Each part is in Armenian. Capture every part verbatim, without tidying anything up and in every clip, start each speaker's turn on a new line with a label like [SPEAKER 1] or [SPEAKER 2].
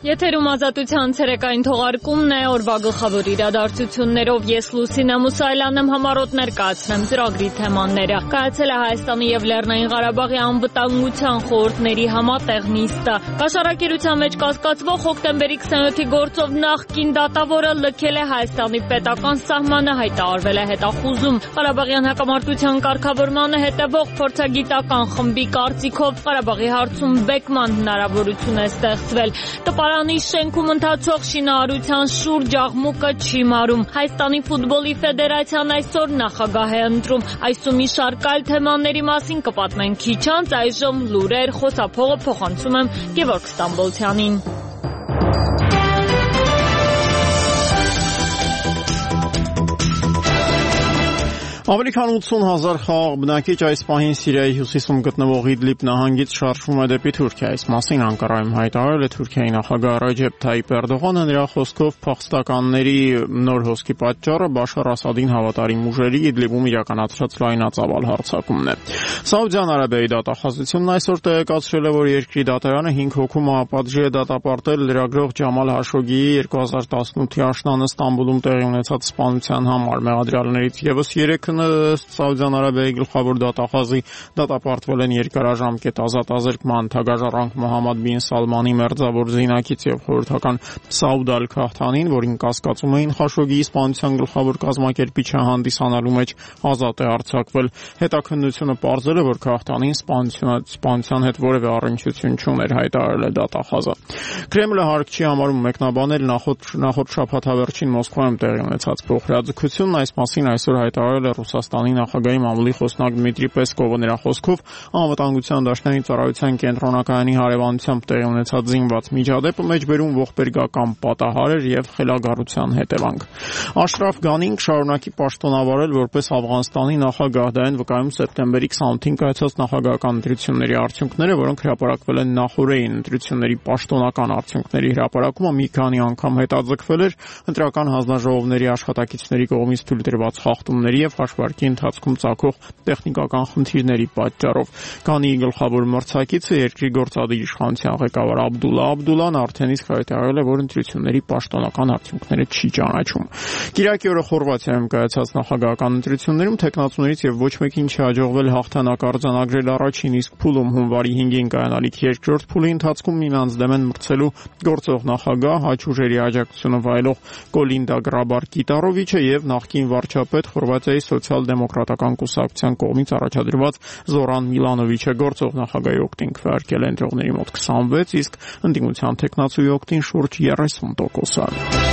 [SPEAKER 1] Եթերում ազատության ցերեկային թողարկումն է, օրվա գլխավոր իրադարձություններով ես Լուսինե Մուսայելյանն եմ, համառոտ ներկայացնեմ ծրագրի թեմաները։ Կայացել է Հայաստանի և Լեռնային Ղարաբաղի անվտանգության խորհուրդների համատեղ նիստը։ Կաշառակերության մեջ կասկածվող հոկտեմբերի քսաներորդ գործով նախկին դատավորը լքել է Հայաստանի պետական սահմանը, հայտարարվել է հետախուզում։ Ղարաբաղյան հակամարտության կարգավորմանը հետևող փորձագիտական խմբի կարծիքով Ղարաբաղի հարցում բեկման հնարավորություն է ստեղծվել։ Տպարանի շենքում ընթացող շինարարության շուրջ աղմուկը չի մարում։ Հայաստանի ֆուտբոլի ֆեդերացիան այսօր նախագահ է ընտրում։ Այսօր մի շարք այլ թեմաների մասին կպատմենք քիչ անց, այժմ լուրեր, խոսափողը փոխանցում եմ Գևորգ Ստամբոլցյանին։
[SPEAKER 2] Ավելի քան ութսուն հազար խաղաղ բնակիչ այս պահին Սիրիայի հյուսիսում գտնվող Իդլիբ նահանգից շարժվում է դեպի Թուրքիա։ Այս մասին Անկարայում հայտարարել է Թուրքիայի նախագահ Ռեջեփ Թայիփ Էրդողանը, նրա խոսքով փախստականների նոր հոսքի պատճառը Բաշար Ասադին հավատարիմ ուժերի Իդլիբում իրականացրած լայնածավալ հարձակումն է։ Սաուդյան Արաբիայի դատախազությունն այսօր տեղեկացրել է, որ երկրի դատարանը հինգ հոգու մահապատժի է դատապարտել լրագրող Ջամալ Հաշոգիի երկու հազար տասնութի աշնանը Ստամբուլում տեղի ունեցած սպանության համար։ Մեղադրյալներից ևս երեքը Սաուդյան Արաբիայի գլխավոր դատախազի դատապարտվել են երկարաժամկետ ազատազրկման թագաժառանգ Մոհամմադ բին Սալմանի մերձավոր զինակից եւ խորհրդական Սաուդ Ալ-Քահթանին, որին կասկածում էին Խաշոգիի սպանության գլխավոր կազմակերպիչը հանդիսանալու մեջ, ազատ է արձակվել։ Հետաքննությունը պարզել է, որ Քահթանին սպանության հետ որևէ առնչություն չուներ, հայտարարել է դատախազը։ Կրեմլը հարկ չի համարում մեկնաբանել նախորդ նախորդ շաբաթավերջին Մոսկվայում տեղի ունեցած փոխհրաձգությունն, այս մասին այսօր հայտարարել է Ռուսաստանի նախագահի մամուլի խոսնակ Դմիտրի Պեսկովը։ Նրա խոսքով անվտանգության դաշնային ծառայության կենտրոնակայանի հարևանությամբ տեղի ունեցած զինված միջադեպը մեջբերում ողբերգական պատահար էր եւ խելագարության հետևանք։ Աշրաֆ Գանին շարունակի պաշտոնավարել որպես Աֆղանստանի նախագահ, դա են վկայում սեպտեմբերի քսանութին կայացած նախագահական ընտրությունների արդյունքները, որոնք հրապարակվել են նախօրեին։ Ընտրությունների պաշտոնական արդյունքների հրապարակումը մի քանի անգամ հետաձգվել էր ընտրական հանձնաժողովների աշխատակիցների կողմից թույլ տրված խախտումների եւ հաշվարկի ընթացքում ծագող տեխնիկական խնդիրների պատճառով։ Գանիի գլխավոր մրցակիցը երկրի գործադիր իշխանության ղեկավար Աբդուլլա Աբդուլլան արդեն իսկ հայտարարել է, որ ընտրությունների պաշտոնական արդյունքները չի ճանաչում։ Կիրակի օրը Խորվաթիայում կայացած նախագահական ընտրություններում տեխնացուներից եւ ոչ մեկին չի հաջողվել հաղթանակ արձանագրել առաջին իսկ փուլում։ Հունվարի հինգին կայանալիք երկրորդ փուլի ընթացքում միմյանց դեմ են մրցելու գործող նախագահ, հայ ուժերի աջակցությունը վայելող Կոլինդա Գրաբար-Կիտարովիչը եւ նախկին վարչապետ Խորվաթիայի սոցիալ-դեմոկրատական կուսակցության կողմից առաջադրված Զորան Միլանովիչը։ Գործող նախագահի օգտին քվեարկել են ընտրողների մոտ քսանվեց, իսկ ընդդիմության թեկնածուի օգտին շուրջ երեսուն տոկոսը։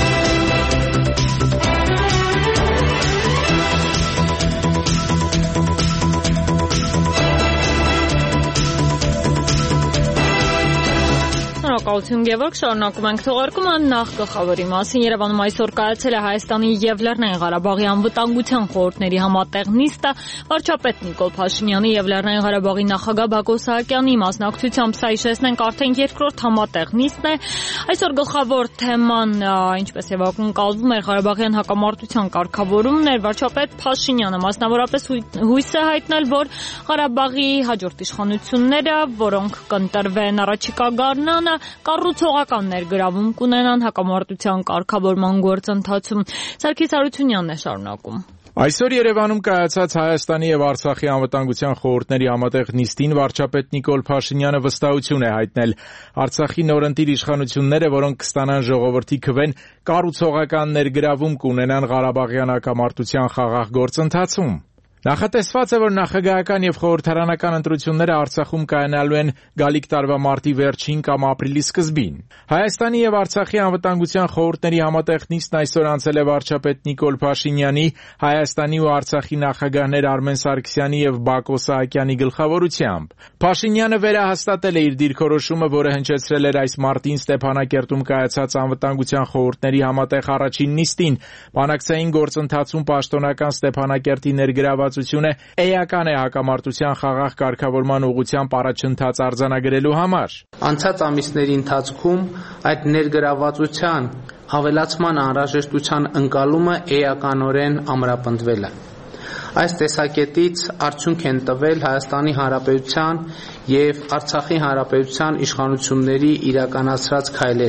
[SPEAKER 1] Շնորհակալություն Գևորգ, շարունակում ենք թողարկումը նախ գլխավորի մասին։ Երևանում այսօր կայացել է Հայաստանի և Լեռնային Ղարաբաղի անվտանգության խորհուրդների համատեղ նիստը։ Վարչապետ Նիկոլ Փաշինյանի և Լեռնային Ղարաբաղի նախագահ Բակո Սահակյանի մասնակցությամբ սա հիշեցնենք արդեն երկրորդ համատեղ նիստն է։ Այսօր գլխավոր թեման, ինչպես եւ ակնկալվում էր, Ղարաբաղյան հակամարտության կարգավորումն էր։ Վարչապետ Փաշինյանը մասնավորապես հույս է հայտնել, որ Ղարաբաղի հաջորդ իշխանությունները, որոնք կընտրվեն առաջիկա գարնանը, կառուցողական ներգրավում կունենան հակամարտության կարգավորման գործընթացում։ Սարգիս Հարությունյանն է շարունակում։
[SPEAKER 3] Այսօր Երևանում կայացած Հայաստանի եւ Արցախի անվտանգության խորհուրդների համատեղ նիստին վարչապետ Նիկոլ Փաշինյանը վստահություն է հայտնել Արցախի նորընտիր իշխանությունները, որոնք կստանան ժողովրդի քվեն, կառուցողական ներգրավում կունենան Ղարաբաղյան հակամարտության խաղաղ գործընթացում։ Նախատեսված է, որ նախագահական եւ խորհրդարանական ընտրությունները Արցախում կայանալու են գալիք տարվա մարտի վերջին կամ ապրիլի սկզբին։ Հայաստանի եւ Արցախի անվտանգության խորհուրդների համատեղ նիստն այսօր անցել է վարչապետ Նիկոլ Փաշինյանի, Հայաստանի ու Արցախի նախագահներ Արմեն Սարգսյանի եւ Բակո Սահակյանի գլխավորությամբ։ Փաշինյանը վերահաստատել է իր դիրքորոշումը, որը հնչեցրել էր այս մարտին Ստեփանակերտում կայացած անվտանգության խորհուրդների համատեղ առաջին նիստին։ Բանակցային գործընթացում պաշտոնական Ստեփանակերտի ներգրավվածությունը էական է հակամարտության խաղաղ կարգավորման ուղղությամբ առաջընթաց արձանագրելու համար։
[SPEAKER 4] Անցած ամիսների ընթացքում այդ ներգրավվածության ավելացման անհրաժեշտության ընկալումը էականորեն ամրապնդվել է։ Այս տեսակետից արդյունք են տվել Հայաստանի Հանրապետության եւ Արցախի Հանրապետության իշխանությունների իրականացրած քայլերը։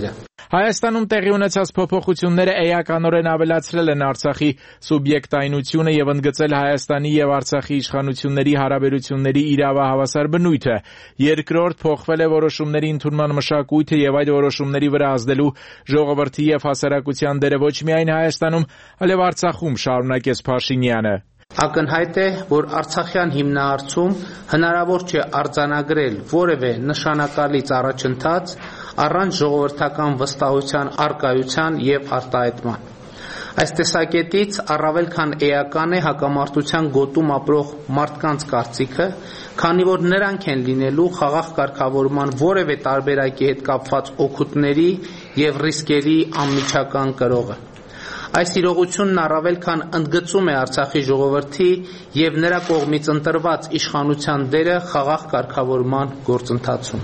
[SPEAKER 3] Հայաստանում տեղի ունեցած փոփոխությունները էականորեն ավելացրել են Արցախի սուբյեկտայնությունը եւ ընդգծել Հայաստանի եւ Արցախի իշխանությունների հարաբերությունների իրավահավասար բնույթը։ Երկրորդ, փոխվել է որոշումների ընդունման մշակույթը եւ այդ որոշումների վրա ազդելու ժողովրդի եւ հասարակության դերը ոչ միայն Հայաստանում, այլև Արցախում, շարունակեց Փաշինյանը։
[SPEAKER 4] Ակնհայտ է, որ Արցախյան հիմնահարցում հնարավոր չէ արձանագրել որևէ նշանակալից առաջընթաց առանց ժողովրդական վստահության առկայության եւ արտահայտման։ Այս տեսակետից առավել քան էական է հակամարտության գոտում ապրող մարդկանց կարծիքը, քանի որ նրանք են լինելու խաղաղ կարգավորման որևէ տարբերակի հետ կապված օգուտների եւ ռիսկերի անմիջական կրողը։ Այս իրողությունն առավել քան ընդգծում է Արցախի ժողովրդի եւ նրա կողմից ընտրված իշխանության դերը խաղաղ կարգավորման գործընթացում։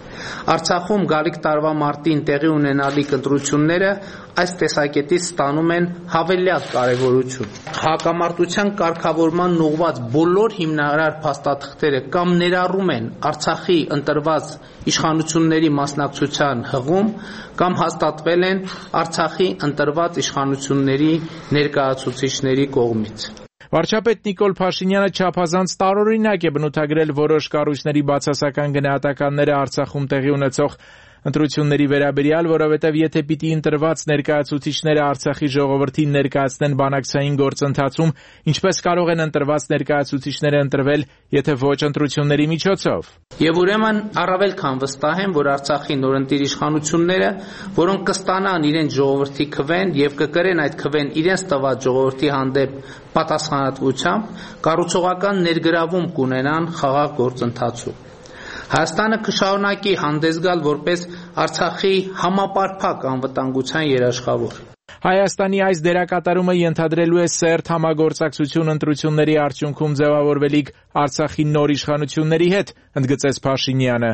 [SPEAKER 4] Արցախում գալիք տարվա մարտին տեղի ունենալիք ընտրությունները այս տեսակետից ստանում են հավելյալ կարևորություն։ Հակամարտության կարգավորման ուղղված բոլոր հիմնարար փաստաթղթերը կամ ներառում են Արցախի ընտրված իշխանությունների մասնակցության հղում, կամ հաստատվել են Արցախի ընտրված իշխանությունների ներկայացուցիչների կողմից։
[SPEAKER 3] Վարչապետ Նիկոլ Փաշինյանը չափազանց տարօրինակ է բնութագրել որոշ կառույցների բացասական գնահատականները Արցախում տեղի ունեցող ընտրությունների վերաբերյալ, որովհետև եթե պիտի ընտրված ներկայացուցիչները Արցախի ժողովրդին ներկայացնեն բանակցային գործընթացում, ինչպես կարող են ընտրված ներկայացուցիչները ընտրվել, եթե ոչ ընտրությունների միջոցով։
[SPEAKER 4] Եվ ուրեմն առավել քան վստահ եմ, որ Արցախի նորընտիր իշխանությունները, որոնք կստանան իրենց ժողովրդի քվեն եւ կկրեն այդ քվեն իրենց տված ժողովրդի հանդեպ պատասխանատվությամբ, կառուցողական ներգրավում կունենան խաղաղ գործընթացում։ Հայաստանը կշարունակի հանդես գալ որպես Արցախի համապարփակ անվտանգության երաշխավոր։
[SPEAKER 3] Հայաստանի այս դերակատարումը ենթադրելու է սերտ համագործակցություն ընտրությունների արդյունքում ձևավորվելիք Արցախի նոր իշխանությունների հետ, ընդգծեց Փաշինյանը։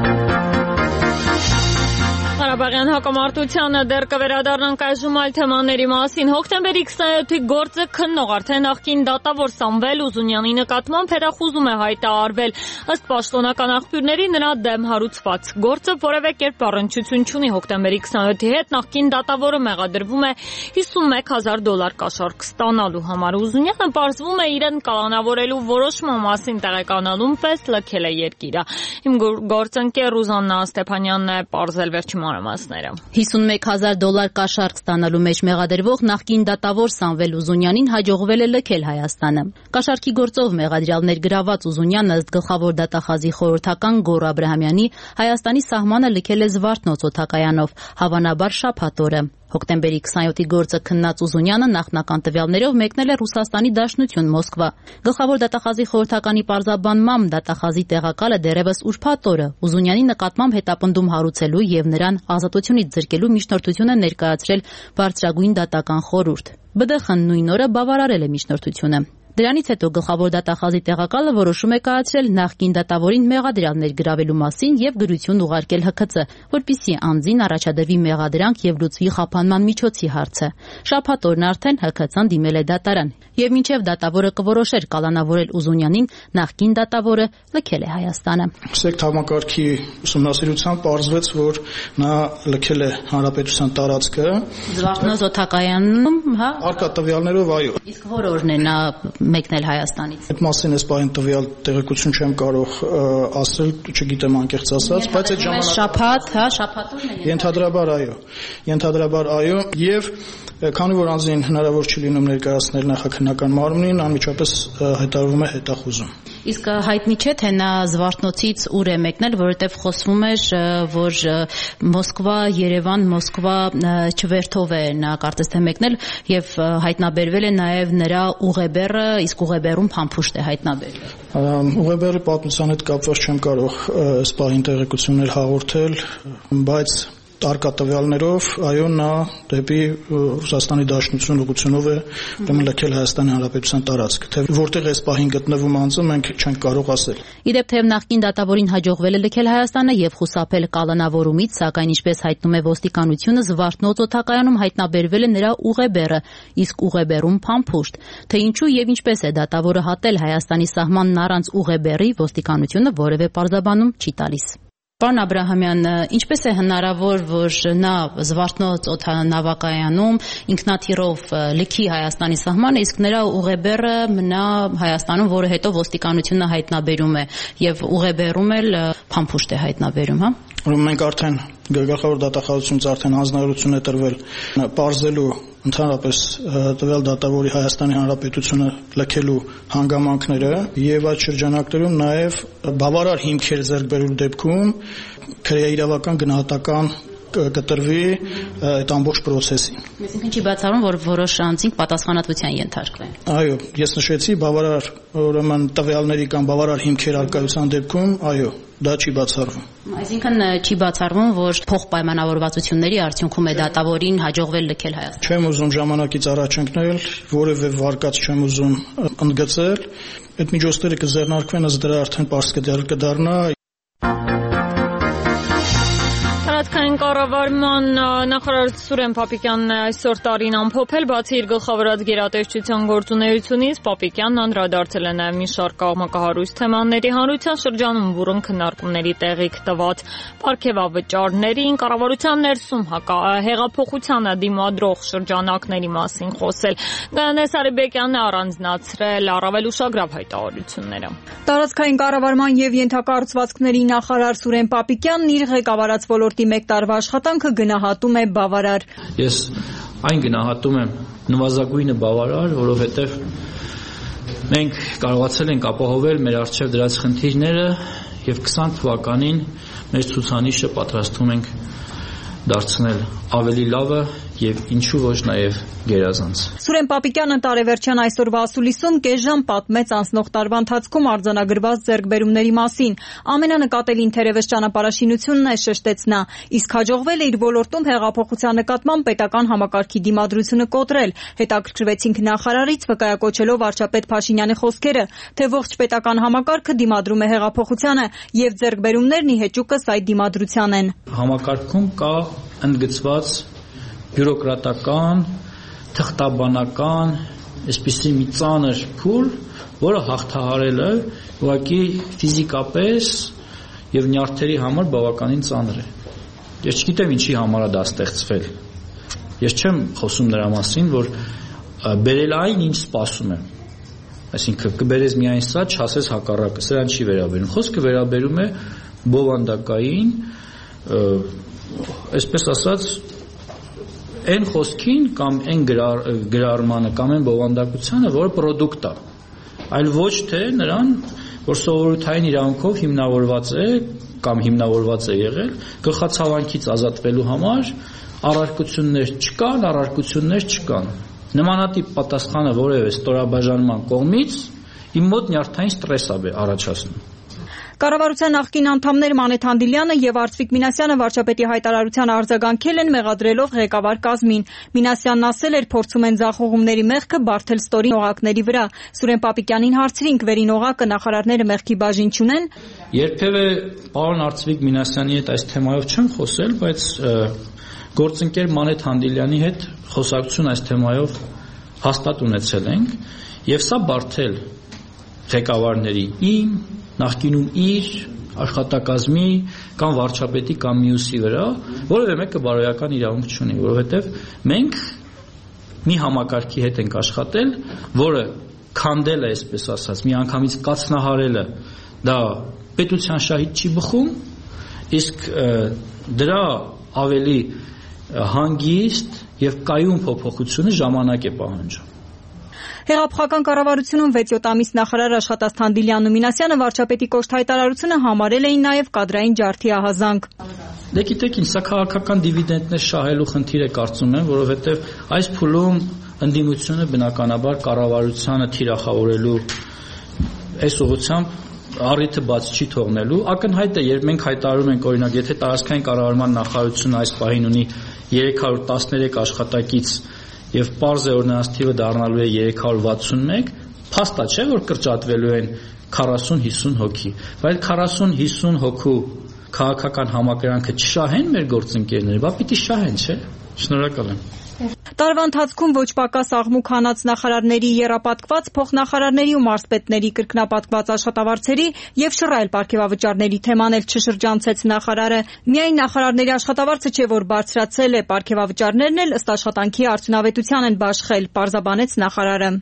[SPEAKER 1] Ղարաբաղյան հակամարտությանը դեռ կվերադառնանք այժմ այլ թեմաների մասին։ Հոկտեմբերի քսաներորդի գործը քննող արդեն նախկին դատավոր Սամվել Ուզունյանի նկատմամբ հերախուզում է հայտարարվել։ Ըստ պաշտոնական աղբյուրների նրա դեմ հարուցված գործը որևէ կերպ առնչություն չունի հոկտեմբերի քսաներորդի հետ։ Նախկին դատավորը մեղադրվում է հիսունմեկ հազար դոլար կաշառք ստանալու համար։ Ուզունյանը պարզվում է իրեն կալանավորելու որոշման մասին տեղեկանալուն պես լքել է երկիրը։ Իմ գործընկեր Ռուզաննա Ստեփանյանն է պարզել վերջին մանրամասները։
[SPEAKER 5] հիսունմեկ հազար դոլար կաշառք ստանալու մեջ մեղադրվող նախկին դատավոր Սամվել Ուզունյանին հաջողվել է լքել Հայաստանը։ Կաշառքի գործով մեղադրյալ ներգրաված Ուզունյանը ըստ գլխավոր դատախազի խորհրդական Գոռ Աբրահամյանի Հայաստանի սահմանը լքել է Զվարթնոց օդակայանով, հավանաբար շաբաթ օրը։ Հոկտեմբերի քսաներորդի գործը քննած Ուզունյանը նախնական տվյալներով մեկնել է Ռուսաստանի Դաշնություն Մոսկվա։ Գլխավոր դատախազի խորհրդականի պարզաբանմամբ դատախազի տեղակալը դեռևս ուրբաթ օրը Ուզունյանի նկատմամբ հետապնդում հարուցելու եւ նրան ազատությունից զրկելու միջնորդություն է ներկայացրել բարձրագույն դատական խորհուրդ։ Բ Դ Խ-ն նույն օրը բավարարել է միջնորդությունը։ Դրանից հետո գլխավոր դատախազի տեղակալը որոշում է կայացրել նախկին դատավորին մեղադրյալ ներգրավելու մասին եւ գրություն ուղարկել Հ K C, որպեսզի անձին առաջադրվի մեղադրանք եւ լուծվի խափանման միջոցի հարցը։ Շաբաթ օրն արդեն Հ K C-ն դիմել է դատարան եւ մինչեւ դատավորը կորոշեր կալանավորել Ուզունյանին, նախկին դատավորը լքել է Հայաստանը։
[SPEAKER 6] Սեք համակարգի ուսումնասիրությամբ պարզվեց, որ նա լքել է հանրապետության տարածքը
[SPEAKER 5] Զվարթնոց օդակայանում, հա,
[SPEAKER 6] արկա տվյալներով, այո։
[SPEAKER 5] Իսկ որ օրն է նա մեկնել Հայաստանից։
[SPEAKER 6] Այդ մասին էս բան տվյալ տեղեկություն չեմ կարող ասել, չգիտեմ անկեղծ ասած, բայց այդ ժամանակ
[SPEAKER 5] շաբաթ, հա, շաբաթ օրն է։
[SPEAKER 6] Ենթադրաբար այո։ Ենթադրաբար այո, եւ քանի որ անձին հնարավոր չի լինում ներկայացնել նախաքննական մարմնին, անմիջապես հայտարարվում է հետախուզում։
[SPEAKER 5] Իսկ հայտնի չէ, թե նա Զվարթնոցից ուր է մեկնել, որովհետև խոսվում էր, որ Մոսկվա, Երևան, Մոսկվա չվերթով է նա կարծես թե մեկնել եւ հայտնաբերվել է նաեւ նրա ուղեբեռը, իսկ ուղեբեռում փամփուշտ է հայտնաբերվել։
[SPEAKER 6] Ուղեբեռի պատմության հետ կապված չեմ կարող այս պահին տեղեկություններ հաղորդել, բայց արկա տվյալներով, այո, նա դեպի Ռուսաստանի Դաշնություն ուղղությունով է ուրեմն լքել Հայաստանի Հանրապետության տարածքը։ Թե որտեղ էս պահին գտնվում անձը, մենք չենք կարող ասել։
[SPEAKER 5] Իդեպ թեև նախկին դատավորին հաջողվել է լքել Հայաստանը եւ խուսափել կալանավորումից, սակայն ինչպես հայտնում է ոստիկանությունը, Զվարթնոց օդակայանում հայտնաբերվել է նրա ուղեբեռը, իսկ ուղեբեռում փամփուշտ։ Թե ինչու եւ ինչպես է դատավորը հատել Հայաստանի սահմանն առանց ուղեբեռի, ոստիկանությունը որևէ պարզաբանում չի տալիս։ Պարոն Աբրահամյան, ինչպես է հնարավոր, որ նա Զվարթնոց օդանավակայանում ինքնաթիռով լքի Հայաստանի սահմանը, իսկ նրա ուղեբեռը մնա Հայաստանում, որը հետո ոստիկանությունը հայտնաբերում է եւ ուղեբեռում էլ փամփուշտ է հայտնաբերում, հա։
[SPEAKER 6] Ուրեմն մենք արդեն գլխավոր դատախազությունից արդեն հանձնարարություն է տրվել պարզելու ընդհանրապես տվյալ դատավորի Հայաստանի Հանրապետությունը լքելու հանգամանքները եւ այդ շրջանակներում նաեւ բավարար հիմքեր ձեռք բերելու դեպքում քրեաիրավական գնահատական կտրվի այդ ամբողջ process-ին։
[SPEAKER 5] Այսինքն չի բացառում, որ որոշ անձինք պատասխանատվության ենթարկվեն։
[SPEAKER 6] Այո, ես նշեցի բավարար, ուրեմն տվյալների կամ բավարար հիմքեր արկայության դեպքում, այո, դա չի բացառվում։
[SPEAKER 5] Այսինքն չի բացառվում, որ փոխպայմանավորվածությունների արդյունքում է դատավորին հաջողվել լքել Հայաստան։
[SPEAKER 6] Չեմ ուզում ժամանակից առաջ ընկնել, որևէ վարկած չեմ ուզում ընդգծել։ Այդ միջոցները կձեռնարկվեն, ըստ դրա արդեն պարզ կդառնա։
[SPEAKER 1] Տարածքային կառավարման նախարար Սուրեն Պապիկյանն այսօր տարին ամփոփել, բացի իր գլխավորած գերատեսչության գործունեությունից, Պապիկյանն անդրադարձել է նաև մի շարք կողմնակահարույց թեմաների, հանրության շրջանում բուռն քննարկումների տեղիք տված պարգևավճարներին, կառավարության ներսում հեղափոխությանը դիմադրող շրջանակների մասին խոսել։ Գայանե Սարիբեկյանն է առանձնացրել առավել ուշագրավ հայտարարությունները։
[SPEAKER 7] Տարածքային կառավարման եւ ենթակառուցվածքների նախարար Սուրեն Պապիկյանն իր ղեկավարած ոլորտի մեկ տարվա աշխատանքը գնահատում է բավարար։
[SPEAKER 8] Ես այն գնահատում եմ նվազագույնը բավարար, որովհետև մենք կարողացել ենք ապահովել մեր առջև դրած խնդիրները եւ քսան թվականին մեր ցուցանիշը պատրաստվում ենք դարձնել ավելի լավը եւ ինչու ոչ նաեւ գերազանց։
[SPEAKER 7] Սուրեն Պապիկյանը տարեվերջյան այսօրվա ասուլիսում կես ժամ պատմեց անցնող տարվա ընթացքում արձանագրված ձեռքբերումների մասին։ Ամենանկատելին թերևս ճանապարհաշինությունն է, շեշտեց նա, իսկ հաջողվել է իր ոլորտում հեղափոխության նկատմամբ պետական համակարգի դիմադրությունը կոտրել։ Հետաքրքրվեցինք նախարարից, վկայակոչելով վարչապետ Փաշինյանի խոսքերը, թե ողջ պետական համակարգը դիմադրում է հեղափոխությանը եւ ձեռքբերումներն ի հեճուկս այդ դիմադրության են։
[SPEAKER 8] Համակարգում կա ընդգծված բյուրոկրատական, թղթաբանական, այսպիսի մի ծանր փուլ, որը հաղթահարելը ուղղակի ֆիզիկապես եւ նյարդերի համար բավականին ծանր է։ Ես չգիտեմ ինչի համար է դա ստեղծվել։ Ես չեմ խոսում նրա մասին, որ բերել այն, ինչ սպասում եմ։ Այսինքն կբերես միայն սա, չասես հակառակը, սրան չի վերաբերում։ Խոսքը վերաբերում է բովանդակային, այսպես ասած, այն խոսքին կամ այն գրառմանը կամ այն բովանդակությանը, որը պրոդուկտ է, այլ ոչ թե նրան, որ սովորութային իրավունքով հիմնավորված է կամ հիմնավորված է եղել, գլխացավանքից ազատվելու համար առարկություններ չկան, առարկություններ չկան։ Նմանատիպ պատասխանը որևէ ստորաբաժանման կողմից իմ մոտ նյարդային ստրես է առաջացնում։
[SPEAKER 7] Կառավարության նախկին անդամներ Մանեթ Հանդիլյանը եւ Արծվիկ Մինասյանը վարչապետի հայտարարությանը արձագանքել են մեղադրելով ղեկավար կազմին։ Մինասյանն ասել էր, փորձում են ձախողումների մեղքը բարթել ստորին օղակների վրա։ Սուրեն Պապիկյանին հարցրինք, վերին օղակը նախարարները մեղքի բաժին չունեն։
[SPEAKER 8] Երբևէ պարոն Արծվիկ Մինասյանի հետ այս թեմայով չեմ խոսել, բայց գործընկեր Մանեթ Հանդիլյանի հետ խոսակցություն այս թեմայով հաստատ ունեցել ենք եւ սա բարթել ղեկավարների իմ նախկինում իր աշխատակազմի կամ վարչապետի կամ մյուսի վրա որևէ մեկը բարոյական իրավունք չունի, որովհետև մենք մի համակարգի հետ ենք աշխատել, որը քանդել է, այսպես ասած, մի անգամից կացնահարելը դա պետության շահից չի բխում, իսկ դրա ավելի հանգիստ եւ կայուն փոփոխությունը ժամանակ է պահանջում։
[SPEAKER 7] Հեղափոխական կառավարությունում վեց-յոթ ամիս նախարար աշխատած Հանդիլյանն ու Մինասյանը վարչապետի կոշտ հայտարարությունը համարել էին նաև կադրային ջարդի ահազանգ։
[SPEAKER 8] Դե գիտեք ինչ, սա քաղաքական դիվիդենդներ շահելու խնդիր է կարծում եմ, որովհետև այս փուլում ընդդիմությունը բնականաբար կառավարությանը թիրախավորելու այս ուղղությամբ առիթը բաց չի թողնելու։ Ակնհայտ է, երբ մենք հայտարարում ենք, օրինակ, եթե տարածքային կառավարման նախարարությունը այս պահին ունի երեք հարյուր տասներեք աշխատակից եւ պարզ է որ նրանց թիվը դառնալու է երեք հարյուր վաթսունմեկ, փաստա չէ որ կրճատվելու են քառասուն հիսուն հոգի, բայց քառասուն հիսուն հոգու քաղաքական համակրանքը չշահեն մեր գործընկերները, բա պիտի շահեն, չէ՞։ Շնորհակալ եմ։
[SPEAKER 7] Տարվա ընթացքում ոչ պակաս աղմուկ հանած նախարարների եռապատկված, փոխնախարարների ու մարզպետների կրկնապատկված աշխատավարձերի եւ շռայլ պարգևավճարների թեման էլ չշրջանցեց նախարարը։ Միայն նախարարների աշխատավարձը չէ, որ բարձրացել է, պարգևավճարներն էլ ըստ աշխատանքի արդյունավետության են բաշխել, պարզաբանեց նախարարը։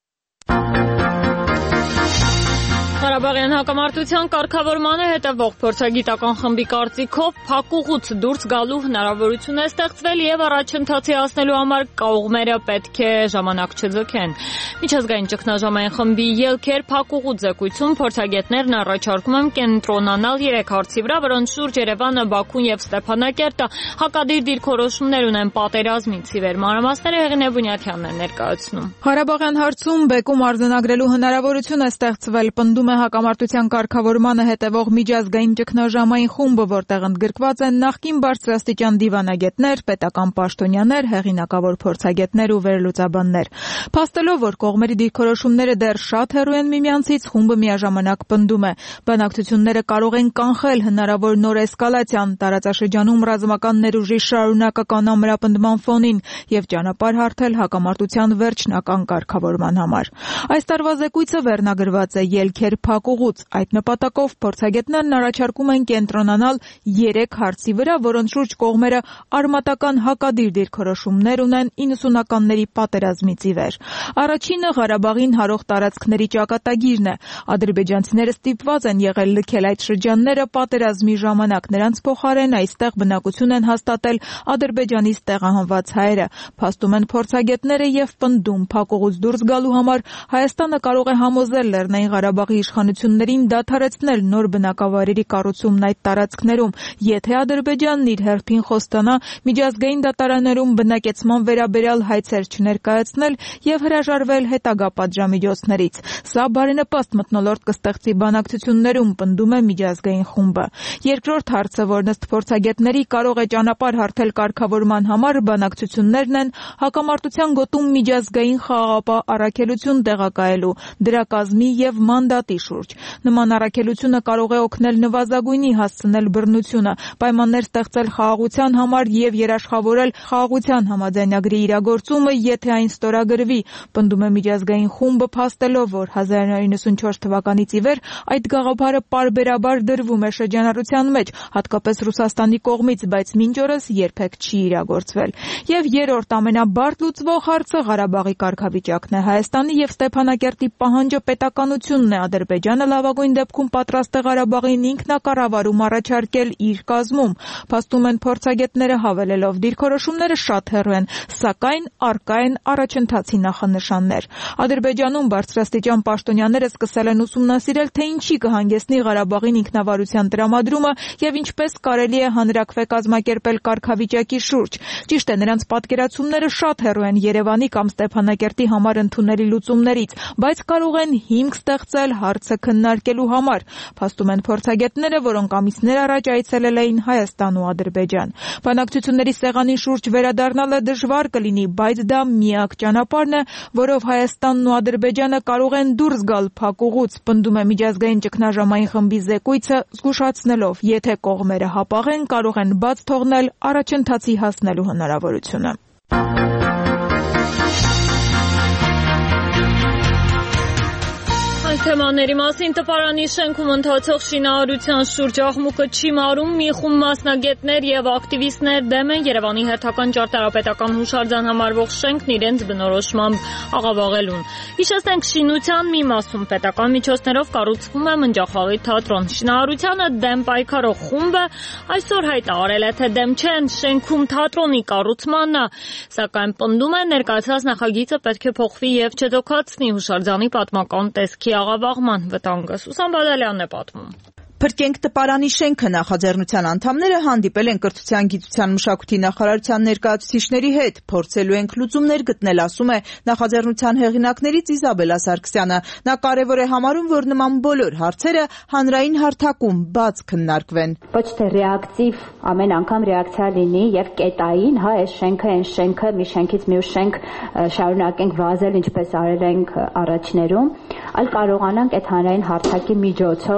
[SPEAKER 1] Ղարաբաղյան հակամարտության կարգավորմանը հետևող փորձագիտական խմբի կարծիքով փակուղուց դուրս գալու հնարավորություն է ստեղծվել եւ առաջընթացի հասնելու համար կողմերը պետք է ժամանակ չձգեն։ Միջազգային ճգնաժամային խմբի ելքեր փակուղու ձգություն փորձագետներն առաջարկում են կենտրոնանալ երեք հարցի վրա, որոնց շուրջ Երևանը, Բաքուն եւ Ստեփանակերտը հակադիր դիրքորոշումներ ունեն պատերազմից ի վեր։ Մանրամասները Հեղինե Բունյաթյանն է ներկայացնում։
[SPEAKER 9] Ղարաբաղյան հարցում բեկում արձանագրելու հնարավորություն է ստեղծվել, պնդում է հակամարտության կարգավորմանը հետևող միջազգային ճգնաժամային խումբը, որտեղ ընդգրկված են նախկին բարձրաստիճան դիվանագետներ, պետական պաշտոնյաներ, հեղինակավոր փորձագետներ ու վերլուծաբաններ։ Փաստելով, որ կողմերի դիրքորոշումները դեռ շատ հեռու են միմյանցից, խումբը միաժամանակ պնդում է, բանակցությունները կարող են կանխել հնարավոր նոր էսկալացիան տարածաշրջանում ռազմական ներուժի շարունակական ամրապնդման ֆոնին եւ ճանապարհ հարթել հակամարտության վերջնական կարգավորման համար։ Այս տարվա զեկույցը վերնագրված է ելքեր փակուղուց։ Այդ նպատակով փորձագետներն առաջարկում են կենտրոնանալ երեք հարցի վրա, որոնց շուրջ կողմերը արմատական հակադիր դիրքորոշումներ ունեն իննսունականների պատերազմից ի վեր։ Առաջինը Ղարաբաղին հարող տարածքների ճակատագիրն է։ Ադրբեջանցիները ստիպված են եղել լքել այդ շրջանները պատերազմի ժամանակ։ Նրանց փոխարեն այստեղ բնակություն են հաստատել Ադրբեջանից տեղահանված հայերը։ Փաստում են փորձագետները եւ պնդում փակուղուց դուրս գալու համար Հայաստանը կարող է համոզել Լեռնային Ղարաբաղի իշխանություններին դադարեցնել նոր բնակավայրերի կառուցումն այդ տարածքներում, եթե Ադրբեջանն իր հերթին խոստանա միջազգային դատարաններում բնակեցման վերաբերյալ հայցեր չներկայացնել եւ հրաժարվել հետագա պատժամիջոցներից։ Սա բարենպաստ մթնոլորտ կստեղծի բանակցություններում, պնդում է միջազգային խումբը։ Երկրորդ հարցը, որն ըստ փորձագետների կարող է ճանապարհ հարթել կարգավորման համար, բանակցություններն են հակամարտության գոտում միջազգային խաղաղապահ առաքելություն տեղակայելու, դրա կազմի եւ մանդատի շուրջ։ Նման առաքելությունը կարող է օգնել նվազագույնի հասցնել բռնությունը, պայմաններ ստեղծել խաղաղության համար եւ երաշխավորել խաղաղության համաձայնագրի իրագործումը, եթե այն ստորագրվի, պնդում է միջազգային խումբը, փաստելով, որ հազար նույնսուն իննսունչորս թվականից ի վեր այդ գաղափարը պարբերաբար դրվում է շրջանառության մեջ, հատկապես Ռուսաստանի կողմից, բայց մինչ օրս երբեք չի իրագործվել։ Եվ երրորդ ամենաբարդ լուծվող հարցը Ղարաբաղի կարգավիճակն է։ Հայաստանի եւ Ստեփանակերտի պահանջը պետականությունն է։ Ադրբեջանը լավագույն դեպքում պատրաստ է Ղարաբաղին ինքնակառավարում առաջարկել իր կազմում։ Փաստում են փորձագետները, հավելելով, դիրքորոշումները շատ հեռու են, սակայն առկա են առաջընթացի նախանշաններ։ Ադրբեջանում բարձրաստիճան պաշտոնյաները սկսել են ուսումնասիրել, թե ինչի կհանգեցնի Ղարաբաղին ինքնավարության տրամադրումը եւ ինչպես կարելի է հանրաքվե կազմակերպել կարգավիճակի շուրջ։ Ճիշտ է, նրանց պատկերացումները շատ հեռու են Երևանի կամ Ստեփանակերտի համար ընդունելի լուծումներից, բայց կարող են հիմք ստեղծել հարցը քննարկելու համար, փաստում են փորձագետները, որոնք ամիսներ առաջ այցելել էին Հայաստան ու Ադրբեջան։ Բանակցությունների սեղանի շուրջ վերադառնալը դժվար կլինի, բայց դա միակ ճանապարհն է, որով Հայաստանն ու Ադրբեջանը կարող են դուրս գալ փակուղուց, պնդում է միջազգային ճգնաժամային խմբի զեկույցը, զգուշացնելով, եթե կողմերը հապաղեն, կարող են բաց թողնել առաջընթացի հասնելու հնարավորությունը։
[SPEAKER 1] Թեմաների մասին տպարանի շենքում ընթացող շինարարության շուրջ աղմուկը չի մարում, մի խումբ մասնագետներ եւ ակտիվիստներ դեմ են Երևանի հերթական ճարտարապետական հուշարձան համարվող շենքն իրենց բնորոշմամբ աղավաղելուն։ Հիշեցնենք, շինության մի մասում պետական միջոցներով կառուցվում է մնջախաղի թատրոն։ Շինարարությանը դեմ պայքարող խումբը այսօր հայտարարել է, թե դեմ չեն շենքում թատրոնի կառուցմանը, սակայն պնդում է, ներկայացած նախագիծը պետք է փոխվի եւ չդոքացնի հուշարձանի պատմական տեսքի աղավաղման վտանգը։ Սուսան Բադալյանն է պատմում։
[SPEAKER 10] Փրկենք տպարանի շենքը նախաձեռնության անդամները հանդիպել են կրթության, գիտության, մշակույթի նախարարության ներկայացուցիչների հետ, փորձելու ենք լուծումներ գտնել, ասում է նախաձեռնության հեղինակներից Իզաբելա Սարգսյանը։ Նա կարևոր է համարում, որ նման բոլոր հարցերը հանրային հարթակում բաց քննարկվեն։
[SPEAKER 11] Ոչ թե ռեակտիվ ամեն անգամ ռեակցիա լինի եւ կետային, հա, այս շենքը, այն շենքը, մի շենքից մյուս շենք շարունակենք վազել, ինչպես արել ենք առաջներում, այլ կարողանանք այդ հանրային հարթակի միջոցով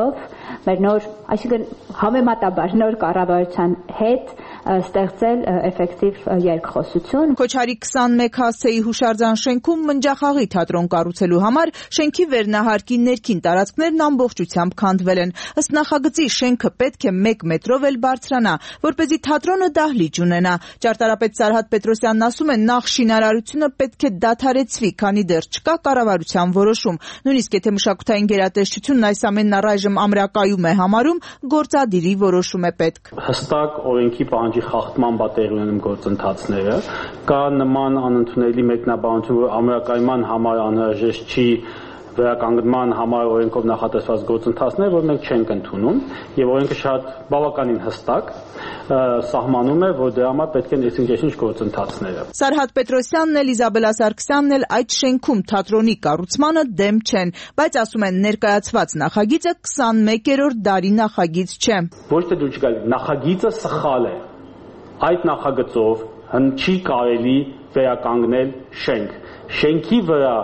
[SPEAKER 11] մեր նոր, այսինքն համեմատաբար նոր կառավարության հետ ստեղծել էֆեկտիվ երկխոսություն։
[SPEAKER 10] Քոչարի քսանմեկ հասցեի հուշարձան շենքում մնջախաղի թատրոն կառուցելու համար շենքի վերնահարկի ներքին տարածքներն ամբողջությամբ քանդվել են։ Ըստ նախագծի շենքը պետք է մեկ մետրով էլ բարձրանա, որպեսզի թատրոնը դահլիճ ունենա։ Ճարտարապետ Սարհատ Պետրոսյանն ասում է, նախ շինարարությունը պետք է դադարեցվի, քանի դեռ չկա կառավարության որոշում։ Նույնիսկ եթե մշակութային գերատեսչությունն այս ամենն առայժմ ամրակայում է համարում, գործադիրի որոշում է պետք։
[SPEAKER 12] Հստակ օրենքի պահանջի խախտման պատեր ունենում գործընթացները, կա նման անընդունելի մեկնաբանություն, որ ամրակայման համար անհրաժեշտ չի վերականգնման համար օրենքով նախատեսված գործընթացներ, որ մենք չենք ընդունում, եւ օրենքը շատ բավականին հստակ սահմանում է, որ դրա համար պետք են այսինչ գործընթացները։
[SPEAKER 10] Սարհատ Պետրոսյանն էլ, Իզաբելլա Սարգսյանն էլ այդ շենքում թատրոնի կառուցմանը դեմ չեն, բայց ասում են ներկայացված նախագիծը քսանմեկերորդ դարի նախագիծ չէ։
[SPEAKER 12] Ոչ թե դու չգա, նախագիծը սխալ է։ Այդ նախագծով չի կարելի վերականգնել շենք։ Շենքի վրա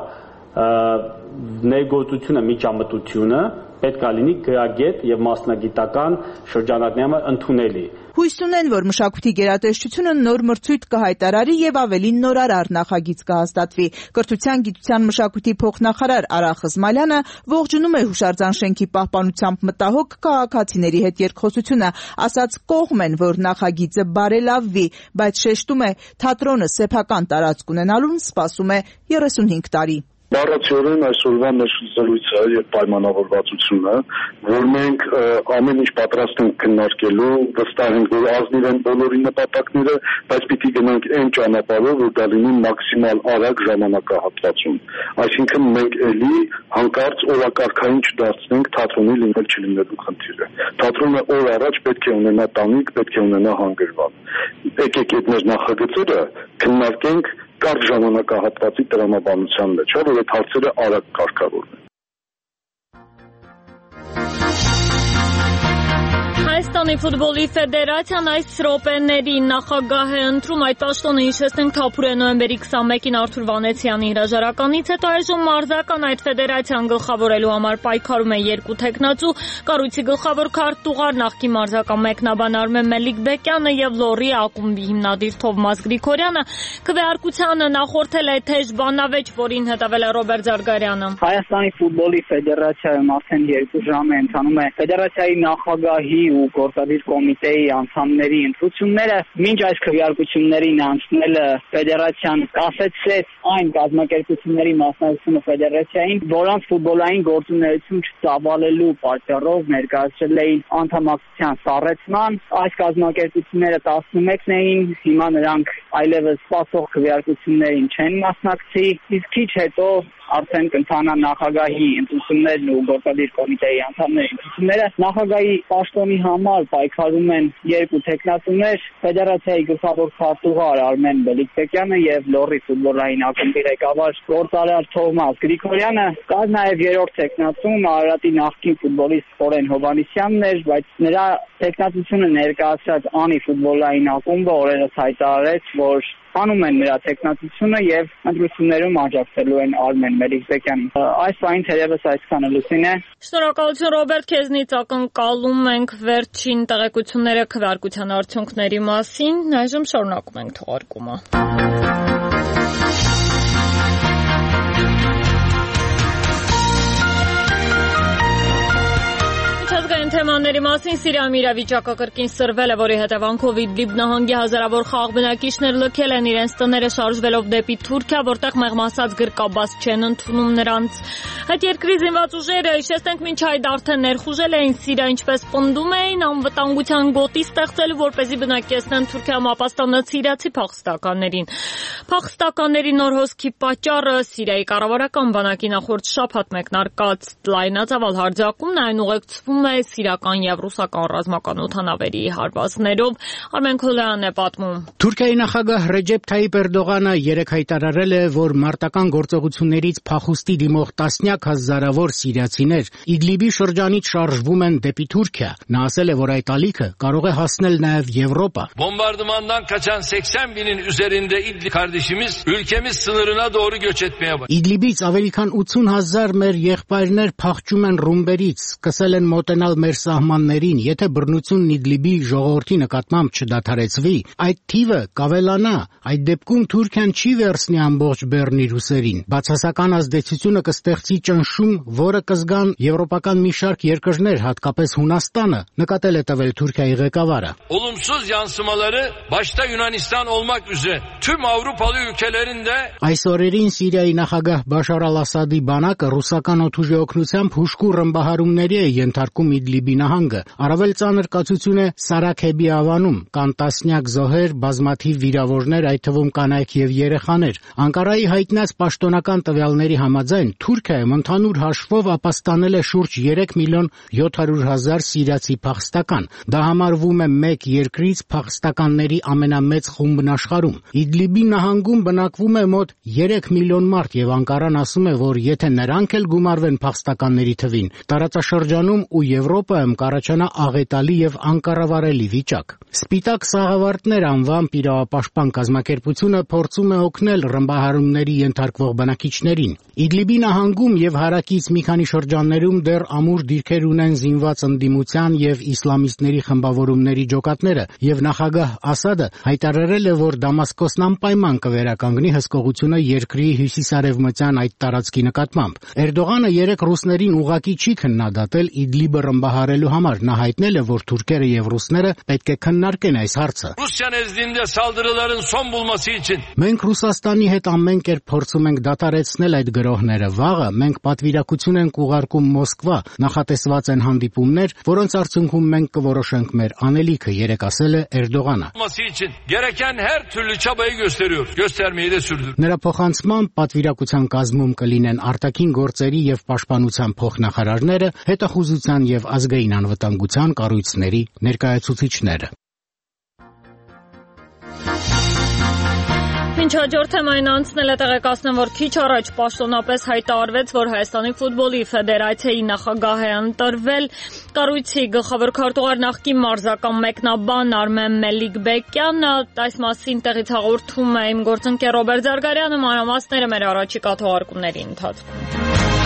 [SPEAKER 12] ներգործությունը, միջամտությունը պետք է լինի գրագետ եւ մասնագիտական շրջանակների համար ընդունելի։
[SPEAKER 10] Հույս ունեն, որ մշակույթի գերատեսչությունը նոր մրցույթ կհայտարարի եւ ավելի նորարար նախագիծ կհաստատվի։ Կրթության, գիտության, մշակույթի փոխնախարար Արա Խզմալյանը ողջունում է հուշարձան շենքի պահպանությամբ մտահոգ քաղաքացիների հետ երկխոսությունը, ասաց կողմ են, որ նախագիծը բարելավվի, բայց շեշտում է, թատրոնը սեփական տարածք ունենալուն սպասում է երեսունհինգ տարի։
[SPEAKER 13] Բառացիորեն այսօրվա մեր զրույցը եւ պայմանավորվածությունը, որ մենք ամեն ինչ պատրաստ ենք քննարկելու, վստահ ենք, որ ազնիվ են բոլորի նպատակները, բայց պիտի գնանք այն ճանապարհով, որ դա լինի մաքսիմալ արագ ժամանակահատվածում։ Այսինքն մենք էլի հանկարծ օրակարգային չդարձնենք թատրոնի լինել չլինելու խնդիրը։ Թատրոնը օր առաջ պետք է ունենա տանիք, պետք է ունենա հանգրվան։ Եկեք այդ մեր նախագծերը քննարկենք կարճ ժամանակահատվածի տրամաբանության մեջ, որ այդ հարցերը արագ կարգավորվեն։
[SPEAKER 1] Հայաստանի ֆուտբոլի ֆեդերացիան այս րոպեներին նախագահ է ընտրում, այդ պաշտոնը հիշեցնենք թափուր է նոյեմբերի քսանմեկին Արթուր Վանեցյանի հրաժարականից հետո այժմ մարզական այդ ֆեդերացիան գլխավորելու համար պայքարում է երկու թեկնածու, կառույցի գլխավոր քարտուղար նախկին մարզական մեկնաբան Արմեն Մելիք-Բեկյանը եւ Լոռի ակումբի հիմնադիր Թովմաս Գրիգորյանը։ Քվեարկությանը նախորդել է թեժ բանավեճ, որին հետևել է Ռոբերտ Զարգարյանը։
[SPEAKER 14] Հայաստանի ֆուտբոլի ֆեդերացիայում արդեն երկու ժամ է ընթանում է ֆեդերացիայի նախագահի ու գործադիր կոմիտեի անդամների ընտրությունները, մինչ այս քվեարկություններին անցնելը ֆեդերացիան կասեցրեց այն կազմակերպությունների մասնակցությունը ֆեդերացիային, որոնց ֆուտբոլային գործունեություն չծավալելու պատճառով ներկայացրել էին անդամակցության սառեցման։ Այս կազմակերպությունները տասնմեկն էին, հիմա նրանք այլևս սպասող քվեարկություններին չեն մասնակցի, իսկ քիչ հետո արդեն կընթանա նախագահի ընտրություններն ու գործադիր կոմիտեի անդամների ընտրությունները։ Նախագահի պաշտոնի համար պայքարում են երկու թեկնածուներ, ֆեդերացիայի գլխավոր քարտուղար Արմեն Մելիք-Բեկյանը եւ Լոռի ֆուտբոլային ակումբի ղեկավար գործարար Թովմաս Գրիգորյանը։ Կար նաեւ երրորդ թեկնածուն Արարատի նախկին ֆուտբոլիստ Խորեն Հովհաննիսյանն էր, բայց նրա թեկնածությունը ներկայացրած Անի ֆուտբոլային ակումբը օրերս հայտարարեց, որ անում են նրա տեխնատությունը եւ ընտրություններում աջակցելու են Արմեն Մելիք-Բեկյանին։ Այս պահին թերևս այսքանը լուսին է։
[SPEAKER 1] Շնորհակալություն Ռոբերտ, քեզնից ակնկալում ենք վերջին տեղեկությունները քվեարկության արդյունքների մասին։ Այժմ շարունակում ենք թողարկումը։ Թեմաների մասին Սիրիայում իրավիճակը կրկին սրվել է, որի հետևանքով Իդլիբ նահանգի հազարավոր խաղաղ բնակիչներ լքել են իրենց տները շարժվելով դեպի Թուրքիա, որտեղ մեղմ ասած գրկաբաց չեն ընդունում նրանց։ Այդ երկրի զինված ուժերը, հիշեցնենք, մինչ այդ արդեն ներխուժել էին Սիրիա, ինչպես պնդում էին, անվտանգության գոտի ստեղծելու, որպեսզի բնակեցնեն Թուրքիայում ապաստանած սիրիացի փախստականներին։ Փախստականների նոր հոսքի պատճառը Սիրիայի կառավարական բանակի նախորդ շաբաթ մեկնարկած լայնածավալ հարձակումն այն ուղեկցվում է սիրական եւ ռուսական ռազմական օդանավերի հարվածներով։ Արմեն Քոլյանն է պատմում։
[SPEAKER 15] Թուրքիայի նախագահ Ռեջեփ Թայիպ Էրդողանը երեկ հայտարարել է, որ մարտական գործողություններից փախուստի դիմող տասնյակ հազարավոր սիրիացիներ Իդլիբի շրջանից շարժվում են դեպի Թուրքիա։ Նա ասել է, որ այդ ալիքը կարող է հասնել նաեւ Եվրոպա։
[SPEAKER 16] Bombardımandan kaçan seksen binin üzerinde İdlib kardeşimiz ülkemiz sınırına doğru göç etmeye başladı.
[SPEAKER 15] Իդլիբից ավելի քան ութուն հազար մեր եղբայրներ փախչում են ռումբերից, սկսել են մոտենալ մեր մեր սահմաններին, եթե բռնությունն Իդլիբի ժողովրդի նկատմամբ չդադարեցվի, այդ թիվը կավելանա, այդ դեպքում Թուրքիան չի վերցնի ամբողջ Բեռնի ռուսերին, բացասական ազդեցությունը կստեղծի ճնշում, որը կզգան եվրոպական մի շարք երկրներ, հատկապես Հունաստանը, նկատել է տվել Թուրքիայի ղեկավարը.
[SPEAKER 16] Olumsuz yansımaları başta Yunanistan olmak üzere tüm Avrupalı ülkelerin de
[SPEAKER 15] Այս օրերին Սիրիայի նախագահ Բաշար al-Ասադի բանակը ռուսական օդուժի օգնությամբ հուժկու ռմբահարումների է ենթարկում Իդլիբի նահանգը։ Առավել ծանր կացություն է Սարաքեբի ավանում, կան տասնյակ զոհեր, բազմաթիվ վիրավորներ, այդ թվում կանայք եւ երեխաներ։ Անկարայի հայտնած պաշտոնական տվյալների համաձայն Թուրքիայում ընդհանուր հաշվով ապաստանել է շուրջ երեք միլիոն յոթ հարյուր հազար սիրիացի փախստական։ Դա համարվում է մեկ երկրից փախստականների ամենամեծ խումբն աշխարհում։ Իդլիբի նահանգում բնակվում է մոտ երեք միլիոն մարդ եւ Անկարան ասում է, որ եթե նրանք էլ գումարվեն փախստականների թվին, տարածաշրջանում ու Եվրոպայում կառաջանա աղետալի եւ անկառավարելի վիճակ։ Սպիտակ սաղավարտներ անվամբ իրավապաշտպան կազմակերպությունը փորձում է օգնել ռմբահարումների ենթարկվող բնակիչներին։ Իդլիբի նահանգում եւ հարակից մի քանի շրջաններում դեռ ամուր դիրքեր ունեն զինված ընդդիմության եւ իսլամիստների խմբավորումների ջոկատները, եւ նախագահ Ասադը հայտարարել է, որ Դամասկոսն անպայման կվերականգնի հսկողությունը երկրի հյուսիսարևմտյան այդ տարածքի նկատմամբ։ Էրդողանը երեք ռուսներին ուղղակի չի քննադատել Իդլիբը ռմբահարելու համար, նա հայտնել է, որ թուրքերը եւ ռուսները պետք է քննարկեն այս հարցը։
[SPEAKER 16] Rusya nezdinde saldırıların son bulması için
[SPEAKER 15] Մենք Ռուսաստանի հետ ամեն կերպ փորձում ենք դադարեցնել այդ գրոհները։ Վաղը մենք պատվիրակություն ենք ուղարկում Մոսկվա, նախատեսված են հանդիպումներ, որոնց արդյունքում մենք կորոշենք մեր անելիքը, երեկ ասել է Էրդողանը։
[SPEAKER 16] gereken her türlü çabayı gösteriyor. Göstermeyi de sürdürüyor.
[SPEAKER 15] Նրա փոխանցմամբ պատվիրակության կազմում կլինեն արտաքին գործերի եւ պաշտպանության փոխնախարարները, հետախուզության եւ ազգային անվտանգության կառույցների ներկայացուցիչները։
[SPEAKER 1] Ինչ հաջորդ թեմային անցնել է տեղեկացնեմ, որ քիչ առաջ պաշտոնապես հայտարարվեց, որ Հայաստանի ֆուտբոլի ֆեդերացիայի նախագահ է ընտրվել կառույցի գլխավոր քարտուղար նախկին մարզական մեկնաբան Արմեն Մելիքբեկյանը։ Այս մասին տեղից հաղորդում է իմ գործընկեր Ռոբերտ Զարգարյանը, մանրամասները մեր առաջիկա թողարկումների ընթացքում։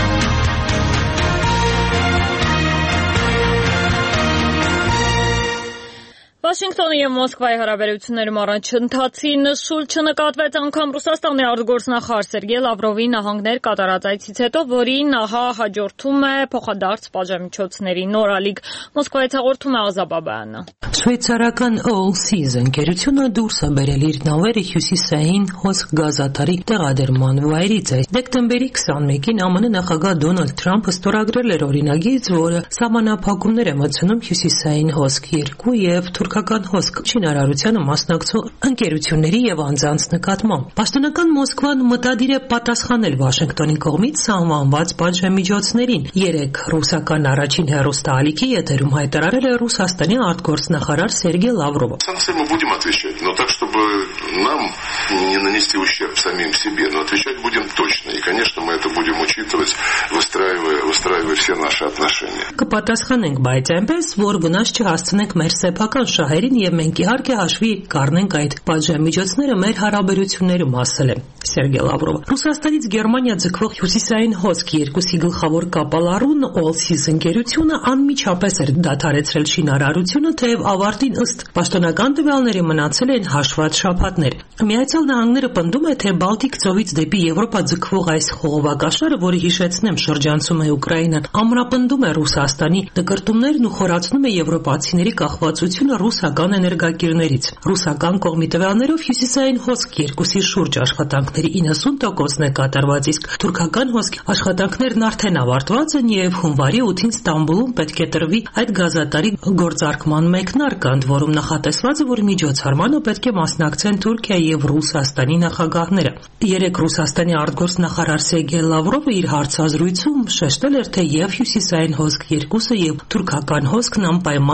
[SPEAKER 1] Վաշինգտոնի եւ Մոսկվայի հարաբերություններում առաջընթացի նշույլ չնկատվեց անգամ Ռուսաստանի արտգործնախարար Սերգեյ Լավրովի նահանգներ կատարած այցից հետո, որին ահա հաջորդում է փոխադարձ պատժամիջոցների նորալիք։ Մոսկվայից հաղորդում է Ազա Բաբայանը։
[SPEAKER 17] Շվեյցարական All Seas ընկերությունը դուրս է բերել իր նավերը հյուսիսային հոսք գազատարի տեղադրման վայրից։ Դեկտեմբերի քսանմեկին ԱՄՆ նախագահ Դոնալդ Թրամփը ստորագրել էր օրինագիծ, որը սահմանափակումներ է մտցնում հյուսիսային հոսք երկու եւ թուրքական հոսք շինարարությանը մասնակցող ընկերությունների եւ անձանց նկատմամբ։ Պաշտոնական Մոսկվան մտադիր է պատասխանել Վաշինգտոնի կողմից սահմանված պատժամիջոցներին։ Երեք ռուսական առաջին հեռուստաալիքի եթերում հայտարարել է Ռուսաստանի արտգործնախարար Սերգեյ Լավրովը։
[SPEAKER 18] Санкции мы будем отвечать, но так, чтобы нам не нанести ущерб самим себе, но отвечать будем точно. И, конечно, мы это будем учитывать, выстраивая, выстраивая все наши отношения.
[SPEAKER 17] Կպատասխանենք, բայց այնպես, որ վնաս չհասցնենք մեր սեփական շահերին եւ մենք իհարկե հաշվի կառնենք այդ պատժամիջոցները մեր հարաբերություններում, ասել է Սերգեյ Լավրովը։ Ռուսաստանից Գերմանիա ձգվող հյուսիսային հոսք երկուսի գլխավոր կապալառուն All Seas ընկերությունը անմիջապես էր դադարեցրել շինարարությունը, թեև ավարտին ըստ պաշտոնական տվյալների մնացել են հաշված շաբաթներ։ Միացյալ Նահանգները պնդում է, թե Բալտիկ ծովից դեպի Եվրոպա ձգվող այս խողովակաշարը, որը հիշեցնեմ շրջանցում է Ուկրաինան, ամրապնդում է Ռուսաստանի նկրտումներն ու խորացնում է եվրոպացիների կախվածությունը ռուսական էներգակիրներից։ Ռուսական կողմի տվյալներով հյուսիսային հոսք երկուսի շուրջ աշխատանքների իննսուն տոկոսն է կատարված, իսկ թուրքական հոսքի աշխատանքներն արդեն ավարտված են եւ հունվարի ութին Ստամբուլում պետք է տրվի այդ գազատարի գործարկման մեկնարկը, ընդ որում նախատեսված է, որ միջոցառմանը պետք է մասնակցեն Թուրքիա եւ Ռուսաստանի նախագահները։ Երեք Ռուսաստանի արտգործնախարար Սերգեյ Լավրովը իր հարցազրույցում շեշտել էր, թե եւ հյուսիսային հոսք երկուսը եւ թուրքական հոսքն անպայման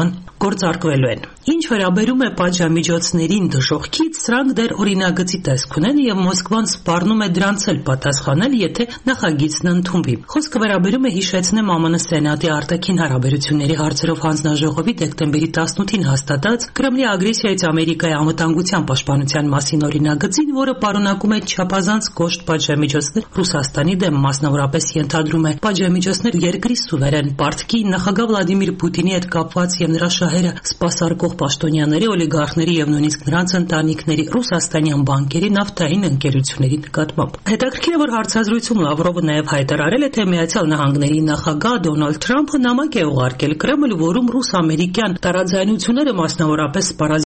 [SPEAKER 17] գործարկվելու են։ Ինչ վերաբերում է պատժամիջոցներին դժոխքից, սրանք դեռ օրինագծի տեսք ունեն եւ Մոսկվան սպառնում է դրանց էլ պատասխանել, եթե նախագիծն ընդունվի։ Խոսքը վերաբերում է, հիշեցնեմ, ԱՄՆ Սենատի արտաքին հարաբերությունների հարցերով հանձնաժողովի դեկտեմբերի տասնութին հաստատած Կրեմլի ագրեսիայից Ամերիկայի անվտանգության պաշտպանության մասին օրինագծին, որը պարունակում է չափազանց կոշտ պատժամիջոցներ Ռուսաստանի դեմ, մասնավորապես ենթադրում է պատժամիջոցներ երկրի սուվերեն պարտքի, նախագահ Վլադիմիր Պուտինի հետ կապված եւ նրա շահերը սպասարկող պաշտոնյաների, օլիգարխների եւ նույնիսկ նրանց ընտանիքների, ռուսաստանյան բանկերի, նավթային ընկերությունների նկատմամբ։ Հետաքրքիր է, որ հարցազրույցում Լավրովը նաեւ հայտարարել է, թե Միացյալ Նահանգների նախագահ Դոնալդ Թրամփը նամակ է ուղարկել Կրեմլ, որում ռուս-ամերիկյան տարաձայնությունները, մասնավորապես